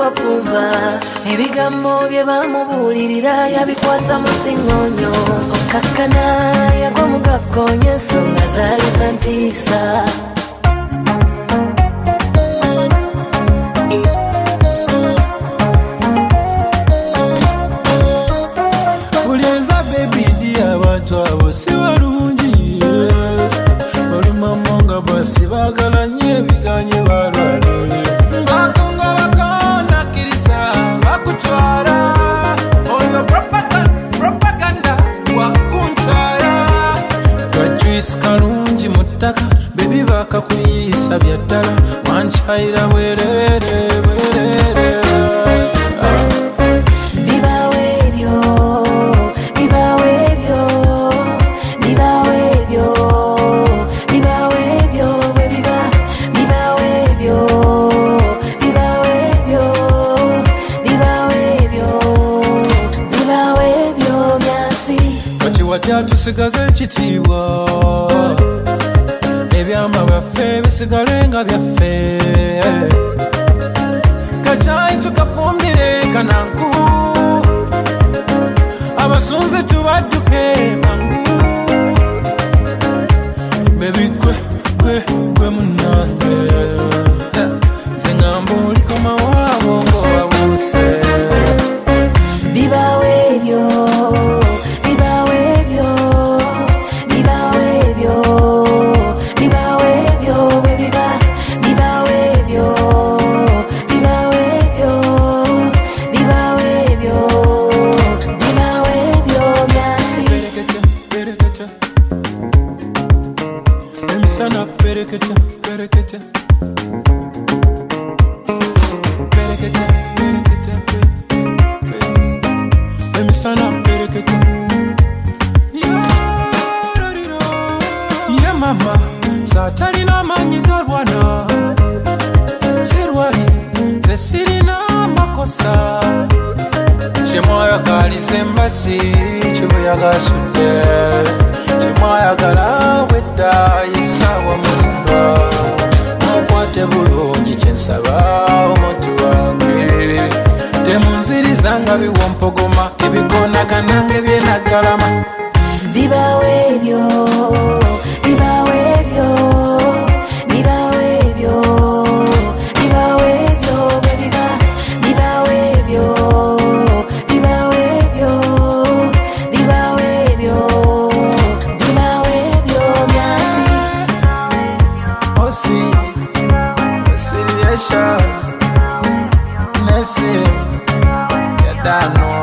wapumba ebigambo bye bamubulirira yabikwasa mu singonyo okakkana yagwa mu gakonyo ensonga zaali za ntiisa Sibagala nye biganye barwale Ngakunga bakona kiriza bakutwara Oyo propaganda wakuntara Gajwisi karungi mutaka Baby bakakuyisa byaddala Wanchayira bwerere bwerere Tusigaze ekitiibwa ebyama byaffe bisigale nga byaffe kacaayi tukafumbire kananku abasunze tubadduke mangu bebi kwe munange ze ngamba oliko mawaabo ng'obabuuse bibawo ebyo Mama, satalina manyi galwana Sirwali, zesirina makosa Chemwayagaliza embasi, chibuyagasudde Chemwayagala wedda yisawa mulindwa Mukwate bulungi kyensaba omuntu wange Temunziriza nga biwompogoma Ebigonagana ng'ebyenagalama Bibawo ebyo Messi, you don't know.